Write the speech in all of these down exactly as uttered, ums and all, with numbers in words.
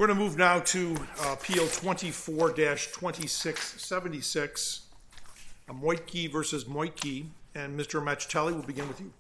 We're going to move now to uh, Appeal twenty-four dash twenty-six seventy-six, uh, Moitke versus Moitke, and Mister Macitelli, we'll begin with you.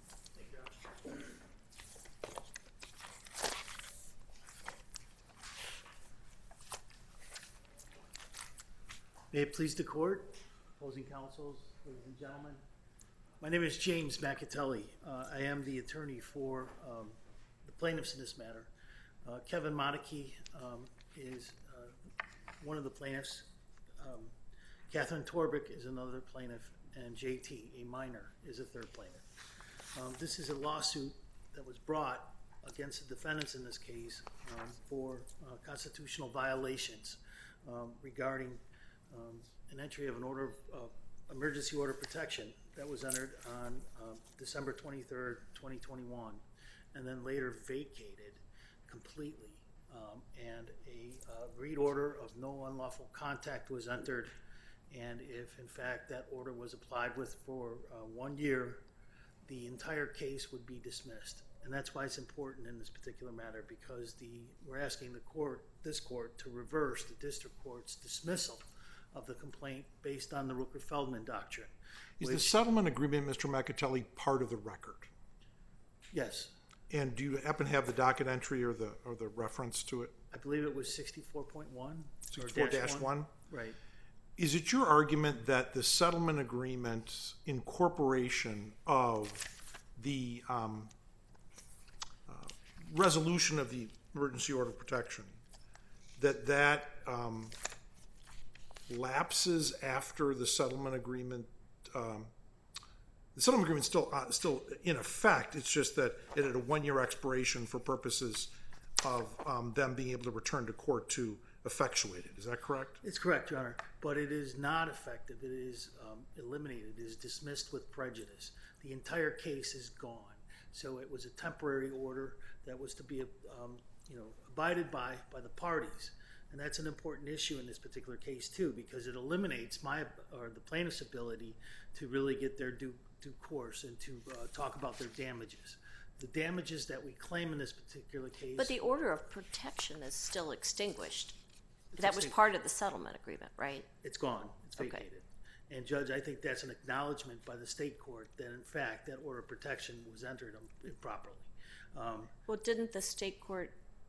May it please the court, opposing counsels, ladies and gentlemen. My name is James Macitelli. Uh, I am the attorney for um, the plaintiffs in this matter. Uh, Kevin Moitke um, is uh, one of the plaintiffs. Um, Catherine Torbick is another plaintiff, and J T, a minor, is a third plaintiff. Um, this is a lawsuit that was brought against the defendants in this case um, for uh, constitutional violations um, regarding um, an entry of an order of uh, emergency order protection that was entered on uh, December twenty-third, twenty twenty-one, and then later vacated completely. Um, and a uh, agreed order of no unlawful contact was entered, and if in fact that order was applied with for uh, one year, the entire case would be dismissed. And that's why it's important in this particular matter, because the we're asking the court, this court, to reverse the district court's dismissal of the complaint based on the Rooker-Feldman doctrine. Is which, the settlement agreement, Mister Macitelli, part of the record? Yes. And do you happen to have the docket entry or the or the reference to it? I believe it was sixty-four point one. sixty-four dash one? Right. Is it your argument that the settlement agreement incorporation of the um, uh, resolution of the emergency order of protection, that that um, lapses after the settlement agreement? Um, the settlement agreement is still, uh, still in effect. It's just that it had a one-year expiration for purposes of um, them being able to return to court to effectuate it. Is that correct? It's correct, Your Honor. But it is not effective. It is um, eliminated. It is dismissed with prejudice. The entire case is gone. So it was a temporary order that was to be, um, you know, abided by by the parties. And that's an important issue in this particular case too, because it eliminates my or the plaintiff's ability to really get their due due course and to uh, talk about their damages. The damages that we claim in this particular case. But the order of protection is still extinguished. It's that was extinguished. part of the settlement agreement, right? It's gone. It's vacated. Okay. And Judge, I think that's an acknowledgement by the state court that in fact that order of protection was entered improperly. Um, Well, didn't the state court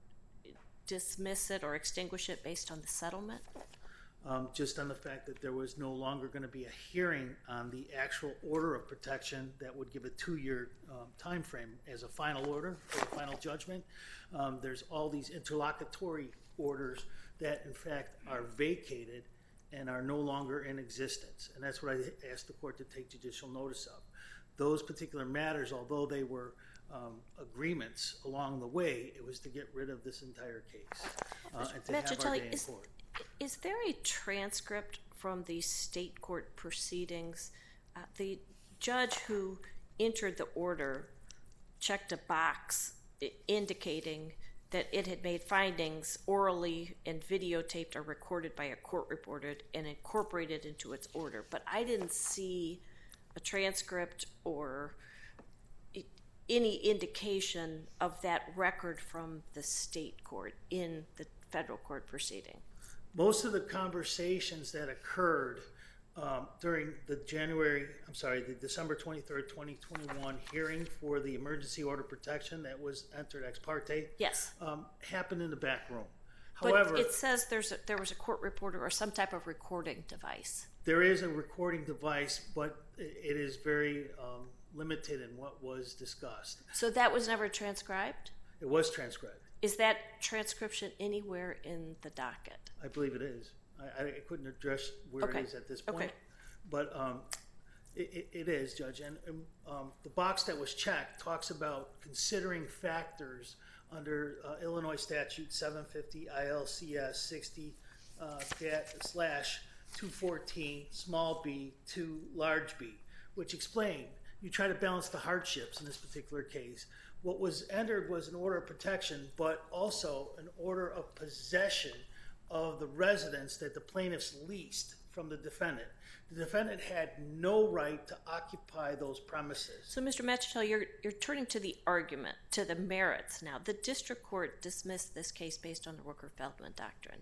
dismiss it or extinguish it based on the settlement? Um, just on the fact that there was no longer going to be a hearing on the actual order of protection that would give a two-year um, time frame as a final order or a final judgment. Um, there's all these interlocutory orders that in fact are vacated and are no longer in existence. And that's what I asked the court to take judicial notice of. Those particular matters, although they were um, agreements along the way, it was to get rid of this entire case uh, and to have our day in is, court. Is there a transcript from the state court proceedings? Uh, the judge who entered the order checked a box indicating that it had made findings orally and videotaped or recorded by a court reporter and incorporated into its order. But I didn't see a transcript or any indication of that record from the state court in the federal court proceeding. Most of the conversations that occurred um, during the January, I'm sorry, the December twenty-third, twenty twenty-one hearing for the emergency order protection that was entered ex parte, yes, um, happened in the back room. But However, it says there's a, there was a court reporter or some type of recording device. there is a recording device, but it is very um, limited in what was discussed. So that was never transcribed? It was transcribed. Is that transcription anywhere in the docket? I believe it is. I, I couldn't address where Okay. it is at this point, Okay. but um, it, it, it is, Judge. And um, the box that was checked talks about considering factors under uh, Illinois Statute seven fifty I L C S sixty uh, slash two fourteen small b to large b, which explain you try to balance the hardships in this particular case. What was entered was an order of protection, but also an order of possession of the residence that the plaintiffs leased from the defendant. The defendant had no right to occupy those premises. So, Mister Machtel, you're, you're turning to the argument, to the merits now. The district court dismissed this case based on the Rooker-Feldman doctrine.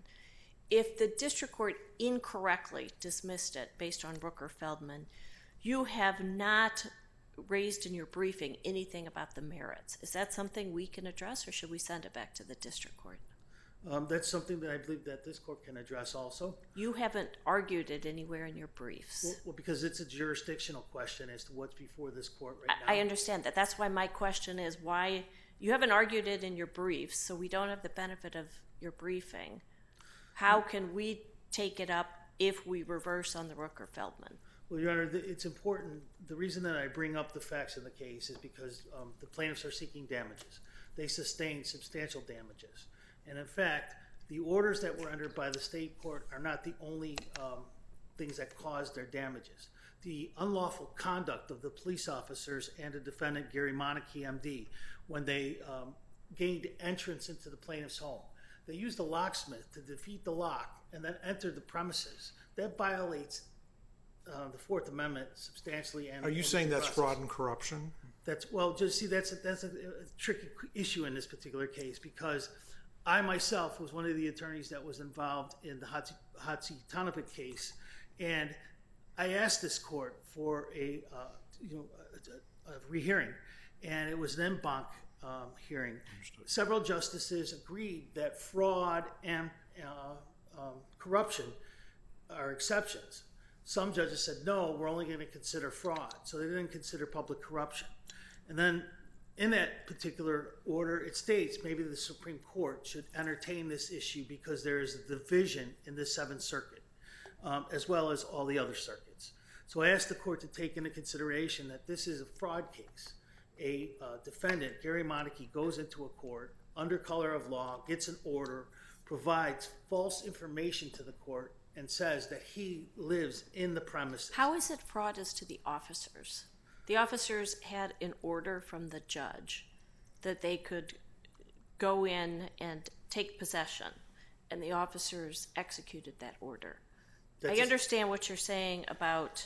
If the district court incorrectly dismissed it based on Rooker-Feldman, you have not raised in your briefing anything about the merits. Is that something we can address, or should we send it back to the district court? Um, that's something that I believe that this court can address also. You haven't argued it anywhere in your briefs. Well, well because it's a jurisdictional question as to what's before this court right I, now. I understand that. That's why my question is why you haven't argued it in your briefs, so we don't have the benefit of your briefing. How can we take it up if we reverse on the Rooker-Feldman? Well, Your Honor, it's important. The reason that I bring up the facts of the case is because um, the plaintiffs are seeking damages. They sustained substantial damages. And in fact, the orders that were entered by the state court are not the only um, things that caused their damages. The unlawful conduct of the police officers and the defendant, Gary Monarchy, M D, when they um, gained entrance into the plaintiff's home. They used a locksmith to defeat the lock and then enter the premises. That violates uh, the Fourth Amendment substantially. And are you saying that's fraud and corruption? That's well, just see, that's a, that's a, a tricky issue in this particular case because I myself was one of the attorneys that was involved in the Hatzi-Tonopet case, and I asked this court for a uh, you know a, a, a rehearing, and it was an en banc um, hearing. Understood. Several justices agreed that fraud and uh, um, corruption are exceptions. Some judges said no, we're only going to consider fraud, so they didn't consider public corruption, and then. In that particular order, it states maybe the Supreme Court should entertain this issue because there is a division in the Seventh Circuit, um, as well as all the other circuits. So I asked the court to take into consideration that this is a fraud case. A uh, defendant, Gary Monarchy, goes into a court under color of law, gets an order, provides false information to the court, and says that he lives in the premises. How is it fraud as to the officers? The officers had an order from the judge that they could go in and take possession, and the officers executed that order. That's I understand what you're saying about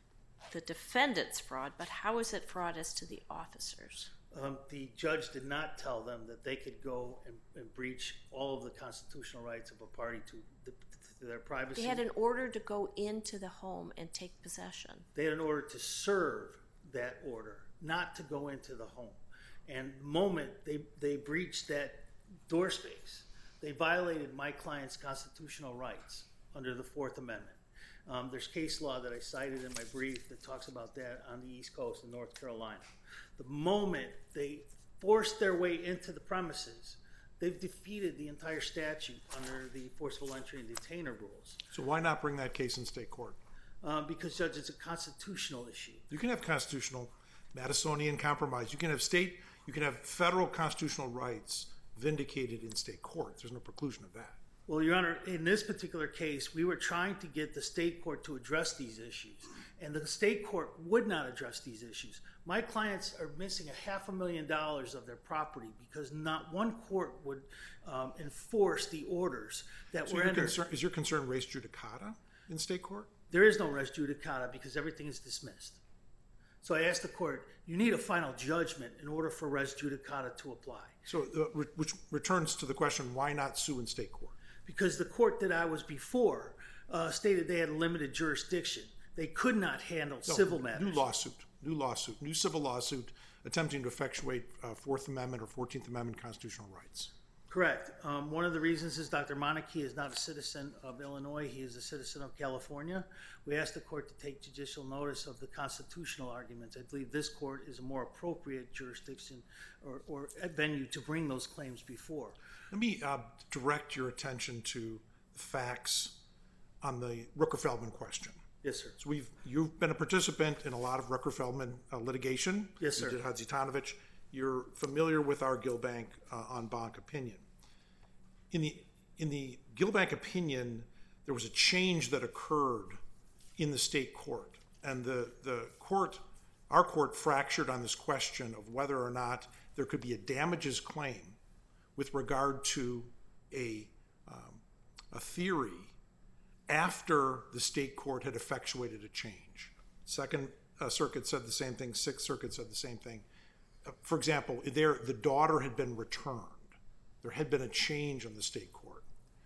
the defendant's fraud, but how is it fraud as to the officers? Um, the judge did not tell them that they could go and, and breach all of the constitutional rights of a party to, the, to their privacy. They had an order to go into the home and take possession. They had an order to serve that order, not to go into the home. And the moment they, they breached that door space, they violated my client's constitutional rights under the Fourth Amendment. Um, there's case law that I cited in my brief that talks about that on the East Coast in North Carolina. The moment they forced their way into the premises, they've defeated the entire statute under the forcible entry and detainer rules. So why not bring that case in state court? Um, because, Judge, it's a constitutional issue. You can have constitutional Madisonian compromise. You can have state, you can have federal constitutional rights vindicated in state court. There's no preclusion of that. Well, Your Honor, in this particular case, we were trying to get the state court to address these issues, and the state court would not address these issues. My clients are missing a half a million dollars of their property because not one court would um, enforce the orders that so were entered. Concern, is your concern res judicata in state court? There is no res judicata because everything is dismissed. So I asked the court, you need a final judgment in order for res judicata to apply. So, uh, which returns to the question, why not sue in state court? Because the court that I was before uh, stated they had limited jurisdiction. They could not handle no, civil matters. New lawsuit, new lawsuit, new civil lawsuit attempting to effectuate uh, Fourth Amendment or Fourteenth Amendment constitutional rights. Correct. Um, one of the reasons is Doctor Monarchy is not a citizen of Illinois. He is a citizen of California. We asked the court to take judicial notice of the constitutional arguments. I believe this court is a more appropriate jurisdiction or, or venue to bring those claims before. Let me uh, direct your attention to the facts on the Rooker-Feldman question. Yes, sir. So we've you've been a participant in a lot of Rooker-Feldman uh, litigation. Yes, sir. You did Hatzi-Tonopet. You're familiar with our Gilbank uh, en banc opinion. In the in the Gilbank opinion, there was a change that occurred in the state court, and the the court, our court, fractured on this question of whether or not there could be a damages claim with regard to a um, a theory after the state court had effectuated a change. Second uh, Circuit said the same thing. Sixth Circuit said the same thing. Uh, for example, there the daughter had been returned. There had been a change in the state court.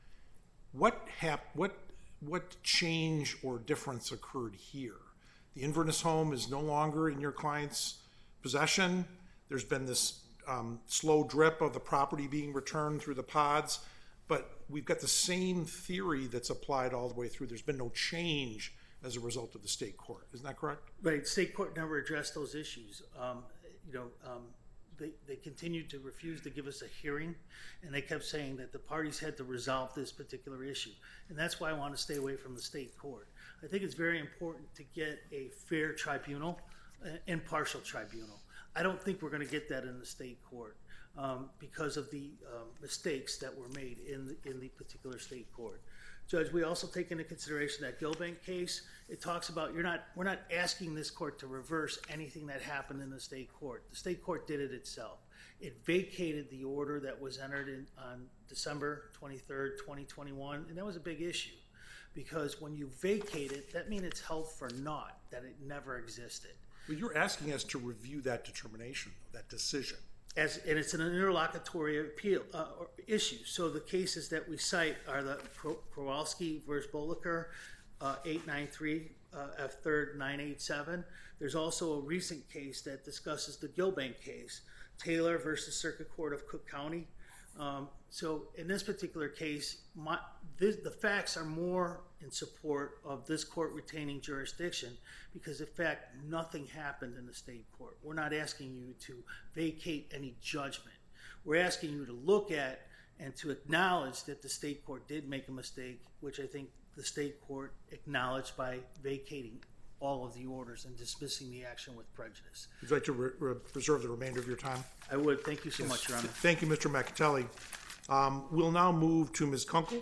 What hap- What what change or difference occurred here? The Inverness home is no longer in your client's possession. There's been this um, slow drip of the property being returned through the pods, but we've got the same theory that's applied all the way through. There's been no change as a result of the state court. Isn't that correct? Right. State court never addressed those issues. Um, you know, um, they, they continued to refuse to give us a hearing, and they kept saying that the parties had to resolve this particular issue. And that's why I want to stay away from the state court. I think it's very important to get a fair tribunal, an impartial tribunal. I don't think we're going to get that in the state court um, because of the um, mistakes that were made in the, in the particular state court. Judge, we also take into consideration that Gilbank case. It talks about you're not we're not asking this court to reverse anything that happened in the state court. The state court did it itself. It vacated the order that was entered in on December twenty-third, twenty twenty-one, and that was a big issue because when you vacate it, that means it's held for naught, that it never existed. Well, you're asking us to review that determination, that decision. As, and it's an interlocutory appeal uh, or issue. So the cases that we cite are the Kowalski versus Boliker, uh, eight ninety-three uh, F third nine eighty-seven. There's also a recent case that discusses the Gilbank case, Taylor versus Circuit Court of Cook County. Um, so in this particular case, my, this, the facts are more in support of this court retaining jurisdiction because, in fact, nothing happened in the state court. We're not asking you to vacate any judgment. We're asking you to look at and to acknowledge that the state court did make a mistake, which I think the state court acknowledged by vacating all of the orders and dismissing the action with prejudice. Would you like to re- re- preserve the remainder of your time? I would. Thank you so yes. much, Your Honor. Thank you, Mister McAtelly. Um, we'll now move to Miz Kunkel.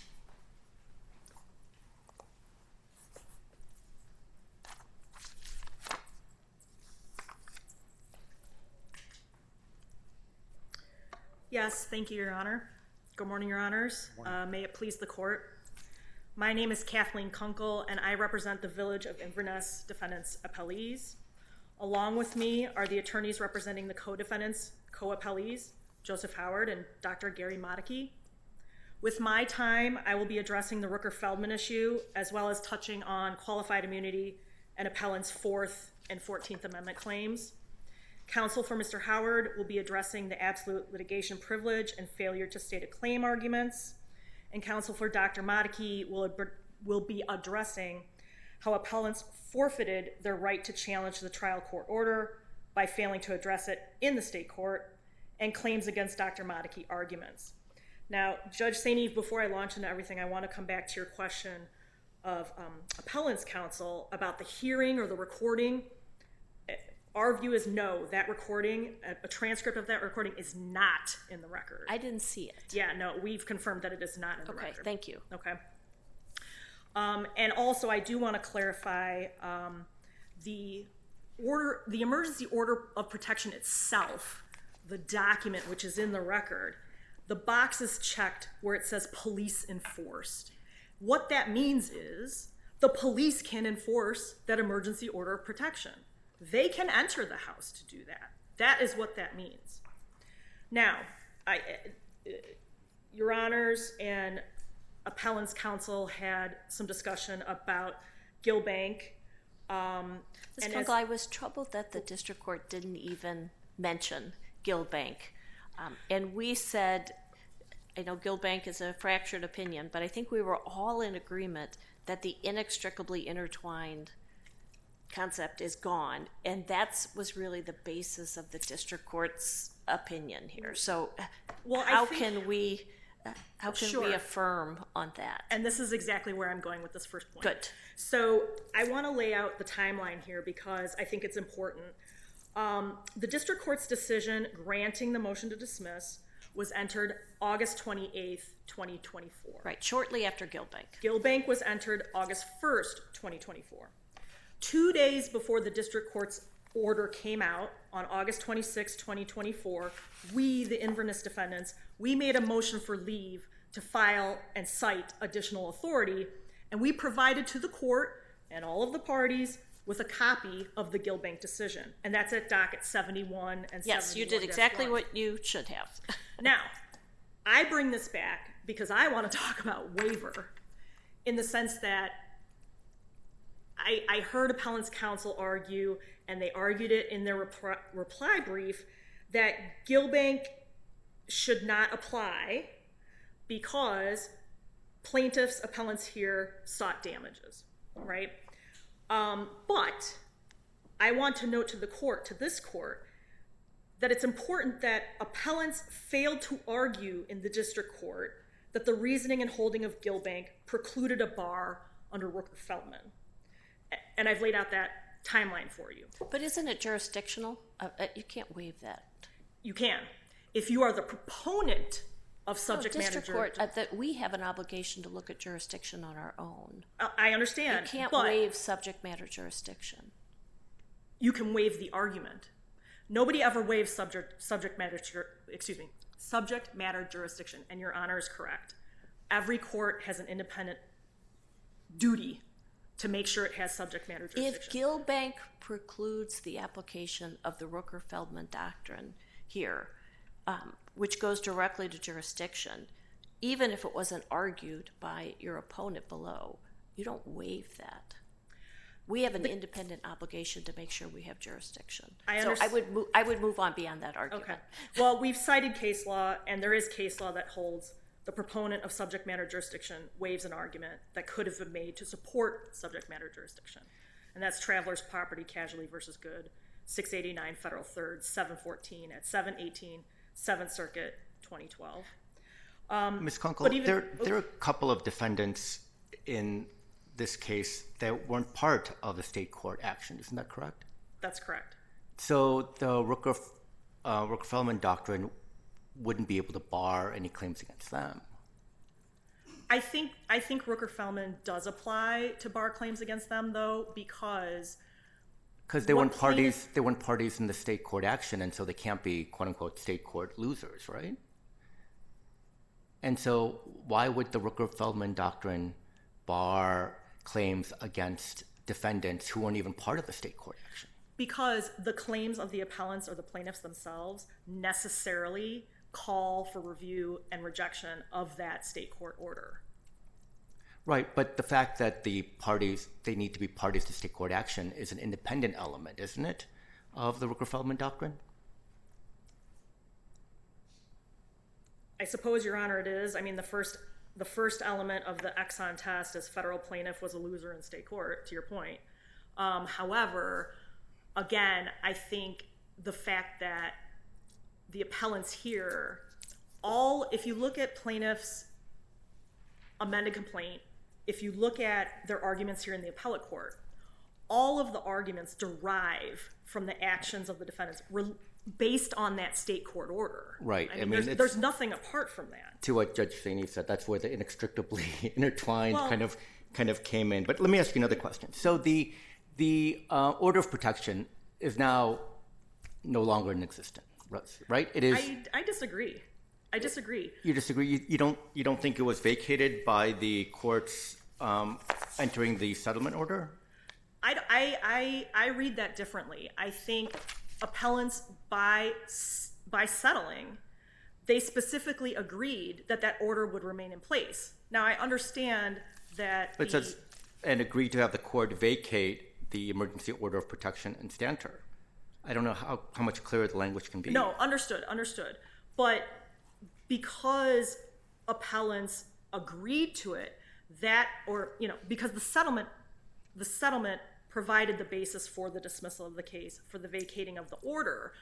Yes, thank you, Your Honor. Good morning, Your Honors. Uh, may it please the court. My name is Kathleen Kunkel, and I represent the Village of Inverness defendants' appellees. Along with me are the attorneys representing the co-defendants, co-appellees, Joseph Howard and Doctor Gary Modicki. With my time, I will be addressing the Rooker-Feldman issue, as well as touching on qualified immunity and appellant's Fourth and Fourteenth Amendment claims. Counsel for Mister Howard will be addressing the absolute litigation privilege and failure to state a claim arguments. And counsel for Doctor Modicki will, will be addressing how appellants forfeited their right to challenge the trial court order by failing to address it in the state court and claims against Doctor Modicki arguments. Now, Judge Saint Eve, before I launch into everything, I want to come back to your question of um, appellant's counsel about the hearing or the recording. Our view is no, that recording, a transcript of that recording is not in the record. I didn't see it. Yeah, no, we've confirmed that it is not in the okay, record. Okay, thank you. Okay. Um, and also, I do want to clarify um, the order, the emergency order of protection itself, the document which is in the record, the box is checked where it says police enforced. What that means is the police can enforce that emergency order of protection. They can enter the house to do that. That is what that means. Now, I, uh, Your Honors and appellant's counsel had some discussion about Gilbank. Um, Miz Kunkel, I was troubled that the district court didn't even mention Gilbank. Um, and we said, I know Gilbank is a fractured opinion, but I think we were all in agreement that the inextricably intertwined concept is gone, and that was really the basis of the district court's opinion here. So, well, how think, can we, uh, how can sure. we affirm on that? And this is exactly where I'm going with this first point. Good. So, I want to lay out the timeline here because I think it's important. Um, the district court's decision granting the motion to dismiss was entered August twenty-eighth, twenty twenty-four. Right, shortly after Gilbank. Gilbank was entered August first, twenty twenty-four. Two days before the district court's order came out on August twenty-sixth, twenty twenty-four, we, the Inverness defendants, we made a motion for leave to file and cite additional authority And we provided to the court and all of the parties with a copy of the Gilbank decision. And that's at docket seventy-one and Yes, you seventy-one dash one. did exactly what you should have. Now, I bring this back because I want to talk about waiver in the sense that I, I heard appellant's counsel argue, and they argued it in their repri- reply brief, that Gilbank should not apply because plaintiffs, appellants here, sought damages, right? Um, but I want to note to the court, to this court, that it's important that appellants failed to argue in the district court that the reasoning and holding of Gilbank precluded a bar under Rooker-Feldman. And I've laid out that timeline for you. But isn't it jurisdictional? Uh, uh, you can't waive that. You can. If you are the proponent of subject no, matter district court, jurisdiction. uh, that we have an obligation to look at jurisdiction on our own. Uh, I understand. You can't but waive subject matter jurisdiction. You can waive the argument. Nobody ever waives subject subject matter jur- excuse me subject matter jurisdiction, and Your Honor is correct. Every court has an independent duty to make sure it has subject matter jurisdiction. If Gilbank precludes the application of the Rooker-Feldman doctrine here, um, which goes directly to jurisdiction, even if it wasn't argued by your opponent below, you don't waive that. We have an but, independent obligation to make sure we have jurisdiction. I so I would move, I would move on beyond that argument. Okay. Well, we've cited case law, and there is case law that holds the proponent of subject matter jurisdiction waives an argument that could have been made to support subject matter jurisdiction. And that's Travelers Property Casualty versus Good, six eighty-nine Federal third, seven fourteen at seven eighteen seventh Circuit, twenty twelve. Um, Miz Kunkel, even, there, there are a couple of defendants in this case that weren't part of the state court action. Isn't that correct? That's correct. So the Rooker, uh, Rooker-Feldman doctrine wouldn't be able to bar any claims against them. I think I think Rooker-Feldman does apply to bar claims against them, though, because because they weren't parties. Plaintiff, they weren't parties in the state court action, and so they can't be "quote unquote" state court losers, right? And so, why would the Rooker-Feldman doctrine bar claims against defendants who weren't even part of the state court action? Because the claims of the appellants or the plaintiffs themselves necessarily call for review and rejection of that state court order. Right, but the fact that the parties, they need to be parties to state court action is an independent element, isn't it, of the Rooker-Feldman doctrine? I suppose, Your Honor, it is. I mean, the first the first element of the Exxon test is federal plaintiff was a loser in state court, to your point. Um, however, again, I think the fact that the appellants here, all, if you look at plaintiffs' amended complaint, if you look at their arguments here in the appellate court, all of the arguments derive from the actions of the defendants re- based on that state court order. Right. I mean, I mean there's, there's nothing apart from that. To what Judge Feeney said, that's where the inextricably intertwined well, kind of kind of came in. But let me ask you another question. So the the uh, order of protection is now no longer in existence, right? It is. I, I disagree. I disagree. You disagree? You, you don't you don't think it was vacated by the courts um, entering the settlement order? I, I, I, I read that differently. I think appellants, by by settling, they specifically agreed that that order would remain in place. Now, I understand that But the, it says, and agreed to have the court vacate the emergency order of protection and stanter. I don't know how, how much clearer the language can be. No, understood, understood. But because appellants agreed to it, that, or, you know, because the settlement, the settlement provided the basis for the dismissal of the case, for the vacating of the order,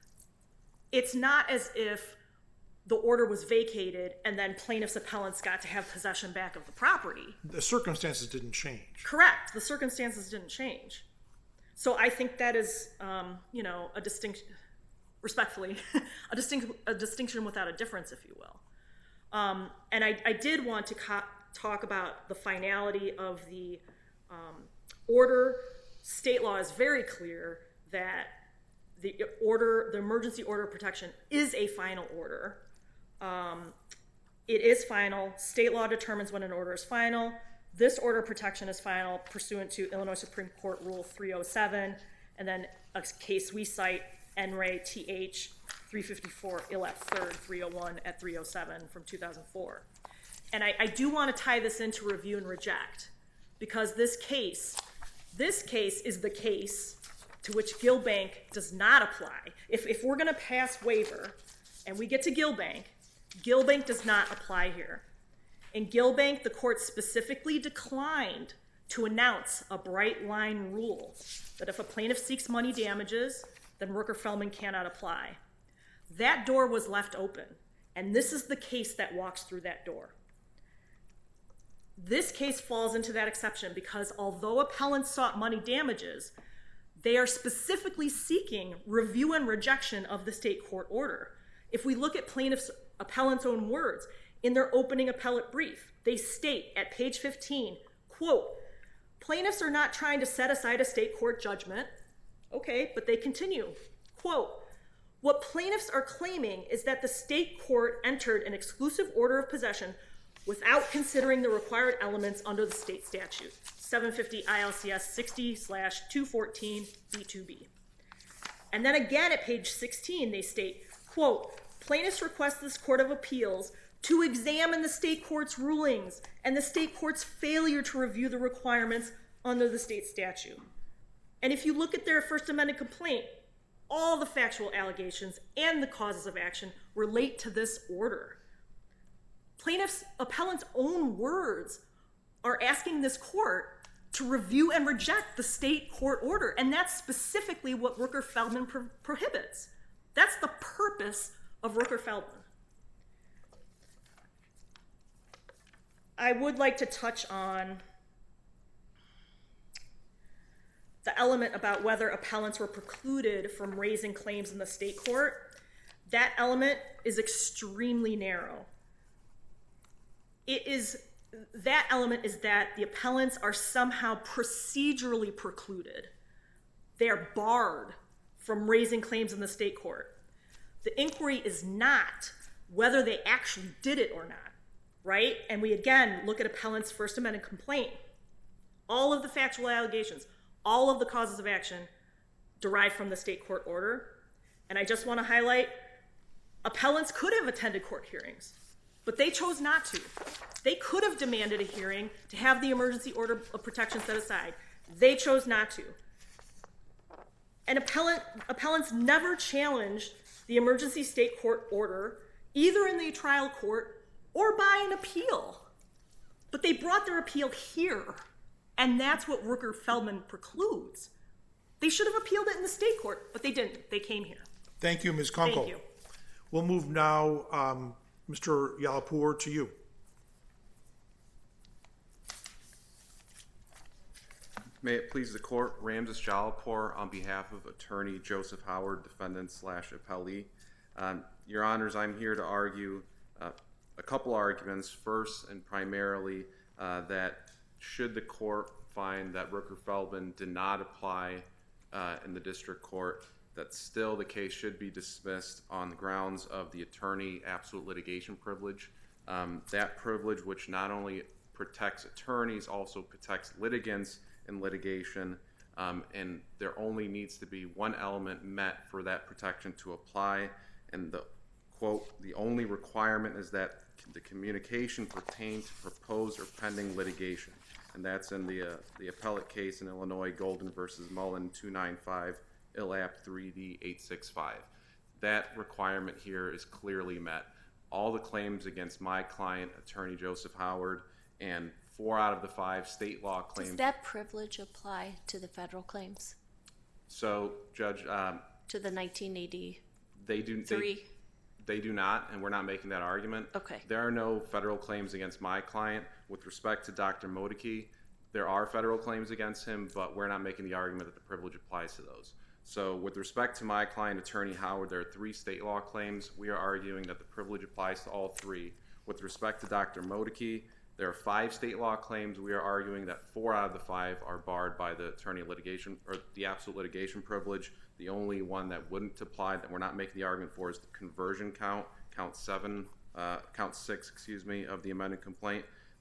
it's not as if the order was vacated and then plaintiffs' appellants got to have possession back of the property. The circumstances didn't change. Correct. The circumstances didn't change. So I think that is, um, you know, a distinction, respectfully, a, distinct, a distinction without a difference, if you will. Um, and I, I did want to co- talk about the finality of the um, order. State law is very clear that the order, the emergency order of protection is a final order. Um, it is final. State law determines when an order is final. This order of protection is final pursuant to Illinois Supreme Court Rule three oh seven, and then a case we cite, N R A T H three fifty-four, I L F third, three oh one at three oh seven from two thousand four. And I, I do want to tie this into review and reject, because this case, this case is the case to which Gilbank does not apply. If, if we're going to pass waiver and we get to Gilbank, Gilbank does not apply here. In Gilbank, the court specifically declined to announce a bright line rule that if a plaintiff seeks money damages, then Rooker-Feldman cannot apply. That door was left open, and this is the case that walks through that door. This case falls into that exception because although appellants sought money damages, they are specifically seeking review and rejection of the state court order. If we look at plaintiffs' appellants' own words, in their opening appellate brief, they state at page fifteen, quote, plaintiffs are not trying to set aside a state court judgment. Okay, but they continue, quote, what plaintiffs are claiming is that the state court entered an exclusive order of possession without considering the required elements under the state statute, seven fifty I L C S sixty slash two fourteen B two B. And then again at page sixteen, they state, quote, plaintiffs request this Court of Appeals to examine the state court's rulings and the state court's failure to review the requirements under the state statute. And if you look at their First Amendment complaint, all the factual allegations and the causes of action relate to this order. Plaintiffs' appellants' own words are asking this court to review and reject the state court order, and that's specifically what Rooker-Feldman pro- prohibits. That's the purpose of Rooker-Feldman. I would like to touch on the element about whether appellants were precluded from raising claims in the state court. That element is extremely narrow. It is, that element is that the appellants are somehow procedurally precluded. They are barred from raising claims in the state court. The inquiry is not whether they actually did it or not, right? And we again look at appellants' First Amendment complaint. All of the factual allegations, all of the causes of action derive from the state court order. And I just want to highlight, appellants could have attended court hearings, but they chose not to. They could have demanded a hearing to have the emergency order of protection set aside. They chose not to. And appellant, appellants never challenged the emergency state court order, either in the trial court or by an appeal. But they brought their appeal here, and that's what Rooker-Feldman precludes. They should have appealed it in the state court, but they didn't. They came here. Thank you, Miz Kunkel. Thank you. We'll move now, um, Mister Yalapour, to you. May it please the court, Ramses Jalapur on behalf of Attorney Joseph Howard, defendant slash appellee. Um, Your Honors, I'm here to argue uh, a couple arguments. First and primarily uh, that should the court find that Rooker-Feldman did not apply uh, in the district court, that still the case should be dismissed on the grounds of the attorney absolute litigation privilege. Um, that privilege, which not only protects attorneys, also protects litigants in litigation, um, and there only needs to be one element met for that protection to apply. And the quote, the only requirement is that the communication pertain to proposed or pending litigation. And that's in the uh, the appellate case in Illinois, Golden versus Mullen, two ninety-five, I L A P three D eight sixty-five. That requirement here is clearly met. All the claims against my client, Attorney Joseph Howard, and four out of the five state law claims. Does that privilege apply to the federal claims? So, Judge, um, To the nineteen eighty-three? they do they, they do not, and we're not making that argument. Okay. There are no federal claims against my client. With respect to Doctor Modeke, there are federal claims against him, but we're not making the argument that the privilege applies to those. So with respect to my client, Attorney Howard, there are three state law claims. We are arguing that the privilege applies to all three. With respect to Doctor Modeke, there are five state law claims. We are arguing that four out of the five are barred by the attorney litigation or the absolute litigation privilege. The only one that wouldn't apply, that we're not making the argument for, is the conversion count, count seven, uh, count six, excuse me, of the amended complaint.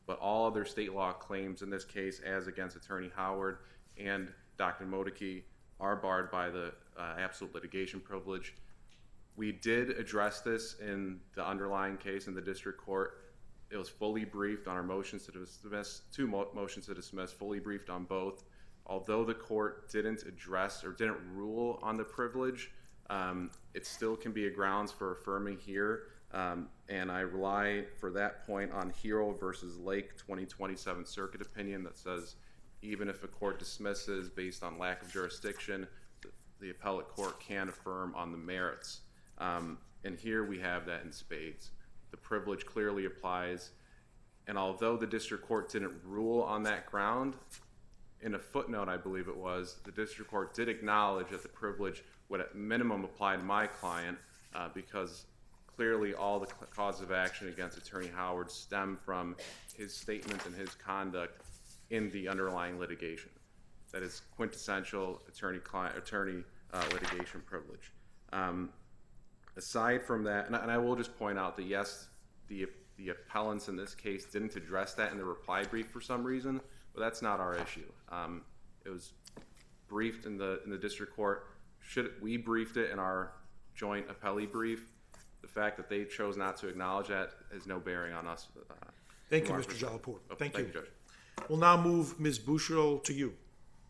but all other state law claims in this case, as against Attorney Howard and Doctor Modeke, are barred by the uh, absolute litigation privilege. We did address this in the underlying case in the district court. It was fully briefed on our motions to dismiss, two mo- motions to dismiss, fully briefed on both. Although the court didn't address or didn't rule on the privilege, um, it still can be a grounds for affirming here. Um, and I rely for that point on Hero versus Lake twenty twenty Seventh Circuit opinion that says even if a court dismisses based on lack of jurisdiction, the, the appellate court can affirm on the merits. Um, and here we have that in spades. The privilege clearly applies. And although the district court didn't rule on that ground, in a footnote, I believe it was, the district court did acknowledge that the privilege would at minimum apply to my client uh, because clearly all the cause of action against Attorney Howard stem from his statements and his conduct in the underlying litigation. That is quintessential attorney-client, attorney uh, litigation privilege. Um, aside from that, and I, and I will just point out that yes, the the appellants in this case didn't address that in the reply brief for some reason, but that's not our issue. Um, it was briefed in the in the district court. Should we briefed it in our joint appellee brief? The fact that they chose not to acknowledge that has no bearing on us. Uh, Thank you, Mister Jalapur. Oh, thank, thank you. you, Judge. We'll now move Miz Bushel to you.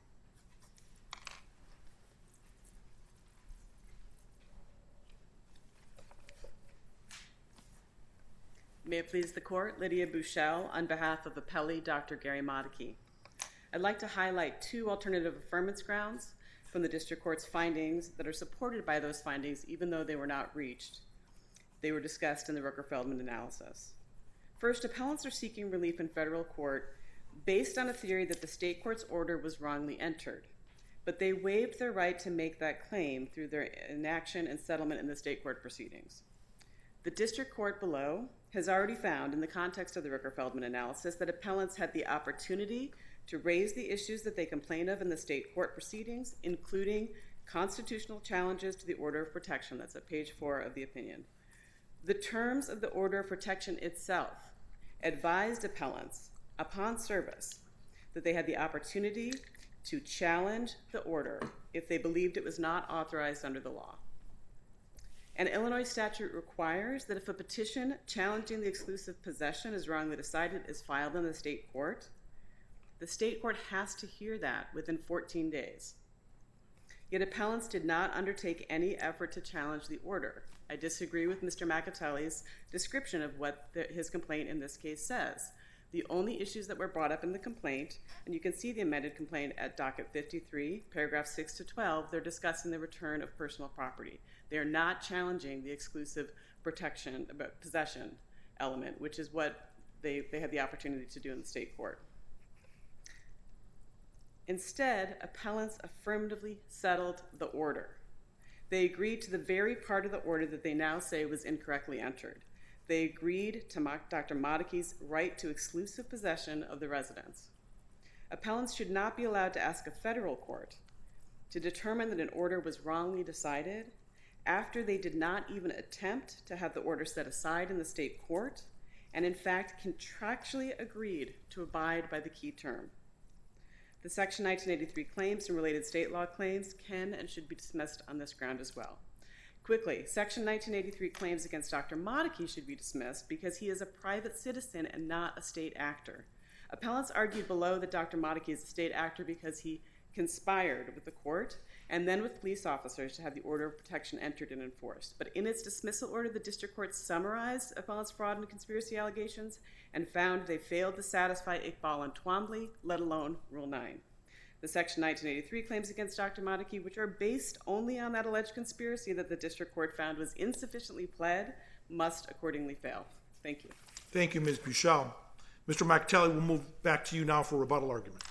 May it please the court, Lydia Bushell on behalf of appellee Doctor Gary Modeke. I'd like to highlight two alternative affirmance grounds from the district court's findings that are supported by those findings even though they were not reached. They were discussed in the Rooker-Feldman analysis. First, appellants are seeking relief in federal court based on a theory that the state court's order was wrongly entered, but they waived their right to make that claim through their inaction and settlement in the state court proceedings. The district court below has already found, in the context of the Rooker-Feldman analysis, that appellants had the opportunity to raise the issues that they complain of in the state court proceedings, including constitutional challenges to the order of protection. That's at page four of the opinion. The terms of the order of protection itself advised appellants upon service that they had the opportunity to challenge the order if they believed it was not authorized under the law. An Illinois statute requires that if a petition challenging the exclusive possession is wrongly decided is filed in the state court, the state court has to hear that within fourteen days. Yet appellants did not undertake any effort to challenge the order. I disagree with Mister McAtelly's description of what the, his complaint in this case says. The only issues that were brought up in the complaint, and you can see the amended complaint at docket fifty-three, paragraph six to twelve, they're discussing the return of personal property. They are not challenging the exclusive protection, possession element, which is what they, they had the opportunity to do in the state court. Instead, appellants affirmatively settled the order. They agreed to the very part of the order that they now say was incorrectly entered. They agreed to Doctor Modeke's right to exclusive possession of the residence. Appellants should not be allowed to ask a federal court to determine that an order was wrongly decided after they did not even attempt to have the order set aside in the state court and in fact contractually agreed to abide by the key term. The Section nineteen eighty-three claims and related state law claims can and should be dismissed on this ground as well. Quickly, Section nineteen eighty-three claims against Doctor Modeke should be dismissed because he is a private citizen and not a state actor. Appellants argued below that Doctor Modeke is a state actor because he conspired with the court and then with police officers to have the order of protection entered and enforced. But in its dismissal order, the district court summarized appellants' fraud and conspiracy allegations and found they failed to satisfy Iqbal and Twombly, let alone Rule nine. The Section nineteen eighty-three claims against Doctor Modeke, which are based only on that alleged conspiracy that the district court found was insufficiently pled, must accordingly fail. Thank you. Thank you, Miz Bushell. Mister McAtelly, we'll move back to you now for rebuttal argument.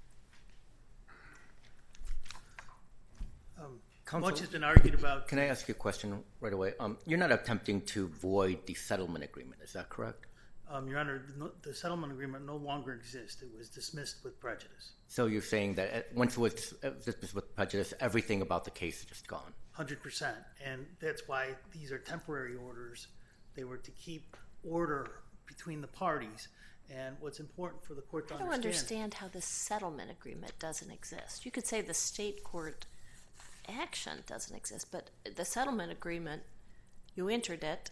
Um, Counsel, much has been argued about. Can I ask you a question right away? Um, you're not attempting to void the settlement agreement, is that correct? Um, Your Honor, the, the settlement agreement no longer exists. It was dismissed with prejudice. So you're saying that uh, once it was dismissed with prejudice, everything about the case is just gone? one hundred percent. And that's why these are temporary orders. They were to keep order between the parties. And what's important for the court to I don't understand. understand how the settlement agreement doesn't exist. You could say the state court action doesn't exist, but the settlement agreement, you entered it,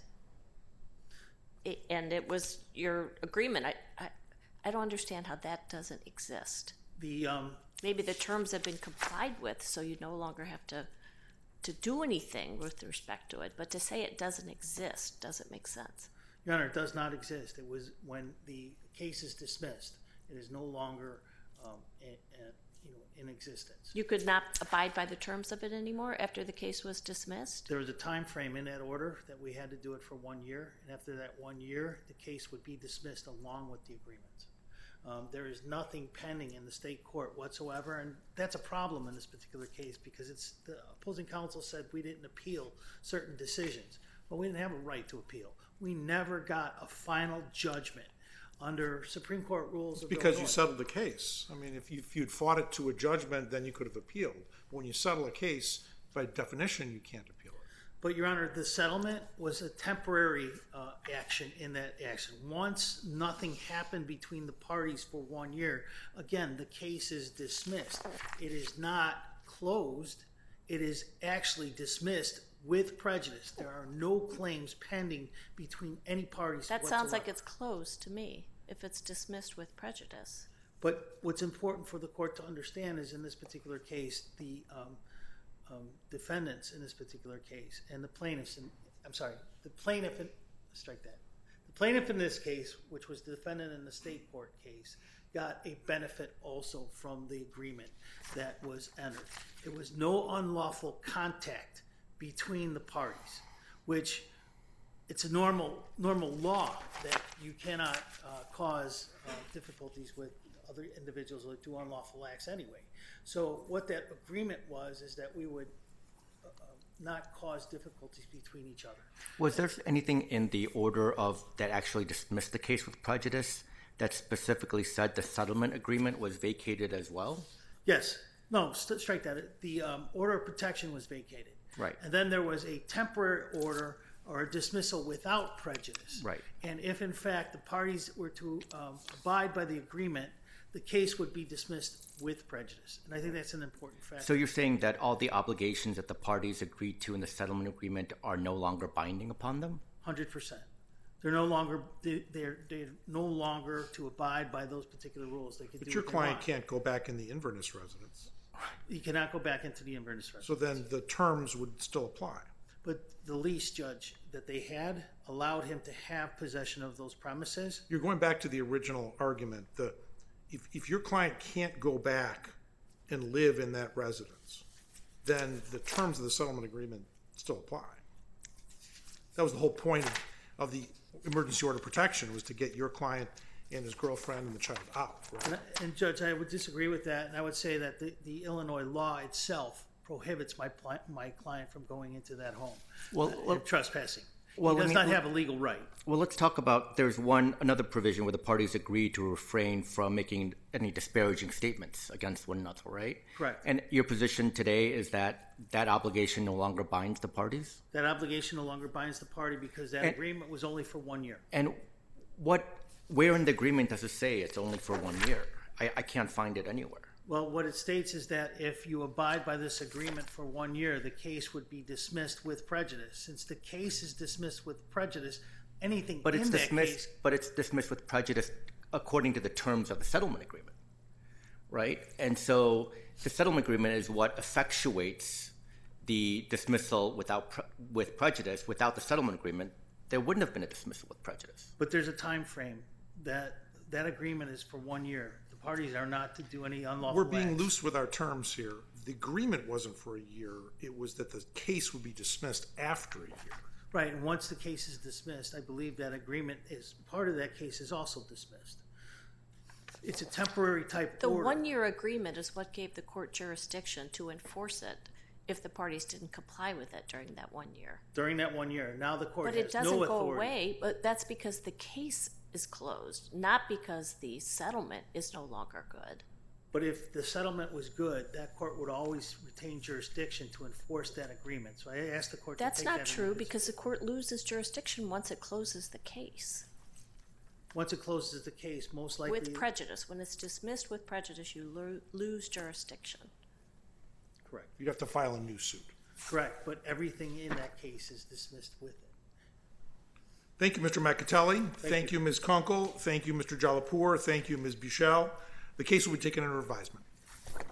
it and it was your agreement. I, I, I don't understand how that doesn't exist. The um, Maybe the terms have been complied with, so you no longer have to to do anything with respect to it. But to say it doesn't exist doesn't make sense. Your Honor, it does not exist. It was when the case is dismissed. It is no longer um, a, a, you know, in existence. You could not abide by the terms of it anymore after the case was dismissed? There was a time frame in that order that we had to do it for one year, and after that one year, the case would be dismissed along with the agreements. Um, there is nothing pending in the state court whatsoever, and that's a problem in this particular case because it's the opposing counsel said we didn't appeal certain decisions, but we didn't have a right to appeal. We never got a final judgment under Supreme Court rules of Because Illinois. you settled the case. I mean, if, you, if you'd fought it to a judgment, then you could have appealed. But when you settle a case, by definition, you can't appeal it. But, Your Honor, the settlement was a temporary uh, action in that action. Once nothing happened between the parties for one year, again, the case is dismissed. It is not closed. It is actually dismissed with prejudice. There are no claims pending between any parties That whatsoever. sounds like it's closed to me, if it's dismissed with prejudice. But what's important for the court to understand is in this particular case, the um, um, defendants in this particular case and the plaintiffs, in, I'm sorry, the plaintiff, in, strike that. The plaintiff in this case, which was the defendant in the state court case, got a benefit also from the agreement that was entered. There was no unlawful contact between the parties, which it's a normal normal law that you cannot uh, cause uh, difficulties with other individuals that do unlawful acts anyway. So what that agreement was is that we would uh, not cause difficulties between each other. Was there anything in the order of that actually dismissed the case with prejudice that specifically said the settlement agreement was vacated as well? Yes. No, st- strike that. The um, order of protection was vacated. Right. And then there was a temporary order or a dismissal without prejudice. Right. And if, in fact, the parties were to um, abide by the agreement, the case would be dismissed with prejudice. And I think that's an important fact. So you're saying that all the obligations that the parties agreed to in the settlement agreement are no longer binding upon them? one hundred percent. They're no longer they, they're they're no longer to abide by those particular rules. They could But do your what they client want. can't go back in the Inverness residence. He cannot go back into the Inverness residence. So then the terms would still apply. But the lease, Judge, that they had allowed him to have possession of those premises. You're going back to the original argument. The, if, if your client can't go back and live in that residence, then the terms of the settlement agreement still apply. That was the whole point of, of the emergency order protection, was to get your client and his girlfriend and the child out, right? And, and Judge, I would disagree with that, and I would say that the, the Illinois law itself prohibits my pli- my client from going into that home. Well, uh, well- trespassing. well, he let does me- not have a legal right. Well, let's talk about, there's one, another provision where the parties agreed to refrain from making any disparaging statements against one another, right? Correct. And your position today is that that obligation no longer binds the parties? That obligation no longer binds the party because that And- agreement was only for one year. And what, where in the agreement does it say it's only for one year? I, I can't find it anywhere. Well, what it states is that if you abide by this agreement for one year, the case would be dismissed with prejudice. Since the case is dismissed with prejudice, anything But in it's that dismissed, case... but it's dismissed with prejudice according to the terms of the settlement agreement, right? And so the settlement agreement is what effectuates the dismissal without pre- with prejudice. Without the settlement agreement, there wouldn't have been a dismissal with prejudice. But there's a time frame that that agreement is for one year. The parties are not to do any unlawful We're being acts. loose with our terms here. The agreement wasn't for a year. It was that the case would be dismissed after a year. Right, and once the case is dismissed, I believe that agreement is, part of that case is also dismissed. It's a temporary type The order. one-year agreement is what gave the court jurisdiction to enforce it if the parties didn't comply with it during that one year. During that one year. Now the court But has it doesn't no go authority. away, but that's because the case is closed, not because the settlement is no longer good. But if the settlement was good, that court would always retain jurisdiction to enforce that agreement. So I asked the court That's to take not that true into because the court loses jurisdiction once it closes the case. Once it closes the case, most likely. With prejudice. When it's dismissed with prejudice, you lo- lose jurisdiction. Correct. You'd have to file a new suit. Correct, but everything in that case is dismissed with it. Thank you, Mister McAtelly. Thank, you. you, Miz Kunkel. Thank you, Mister Jalapur. Thank you, Miz Buchel. The case will be taken under advisement.